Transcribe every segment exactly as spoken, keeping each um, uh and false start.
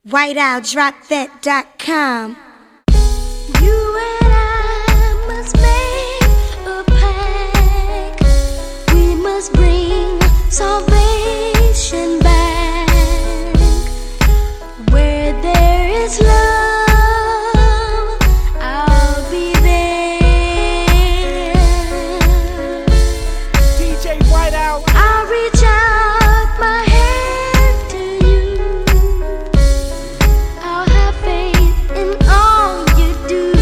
white owl drop that dot com. You and I must make a pact. We must bring salvation back. Where there is love, I'll be there. D J White Owl, I'll reach out my hand to you. I'll have faith in all you do.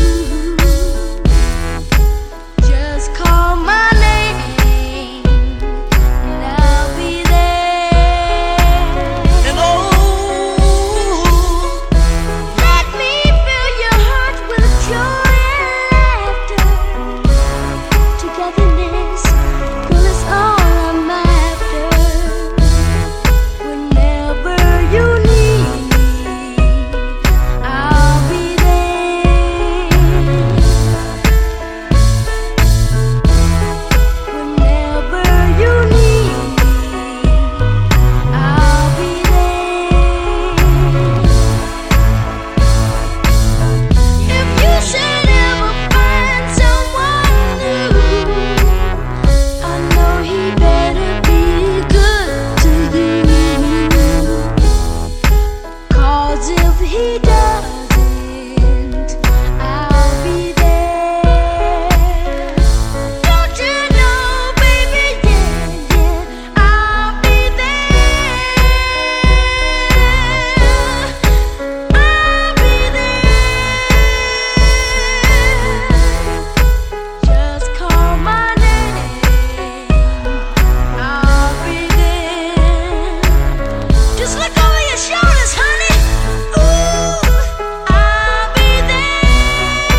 Just call my name and I'll be there. and oh, Let me fill your heart with joy and laughter. Togetherness, girl, is all I'm after. Whenever you need me, I'll be there. Whenever you need me, I'll be there. If you should ever find someone new, I know he better be good to you. 'Cause if he doesn't, I'll be there. Don't you know, baby, yeah, yeah, I'll be there. I'll be there. Just call my name, I'll be there. Just look over your shoulders, honey. Ooh, I'll be there.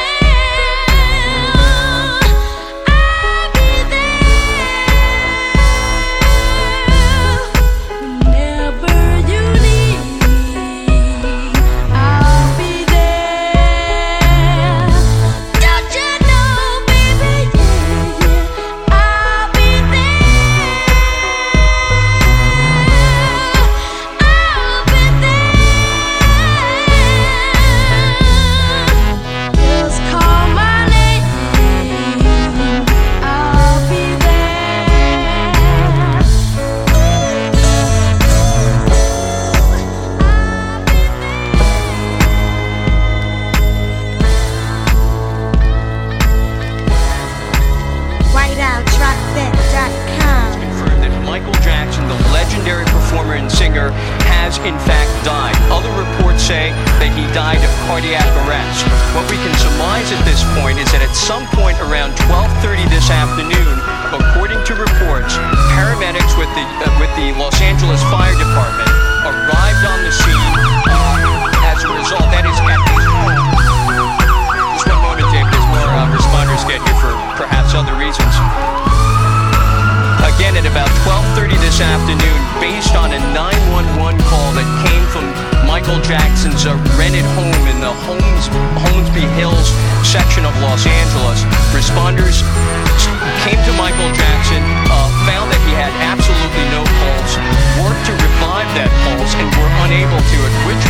I'll be there. Whenever you need me, I'll be there. Don't you know, baby, yeah, yeah, I'll be there. I'll be there. Just call my name, I'll be there. white owl drop that dot com. Confirmed that Michael Jackson, the legendary performer and singer, has in fact died. Other reports say that he died of cardiac arrest. What we can surmise at this point is that at some point around twelve thirty this afternoon, according to reports, paramedics with the uh, with the Los Angeles Fire Department arrived on the scene. Uh, as a result, that is at his home. Just one moment, Dave. There's more uh, responders get here for perhaps other reasons. Again, at about twelve thirty this afternoon, based on a nine one one call that came from Michael Jackson's uh, rented home in the Holmes, Holmesby Hills section of Los Angeles, responders came to Michael Jackson, uh, found that he had absolutely no pulse, worked to revive that pulse, and were unable to, at which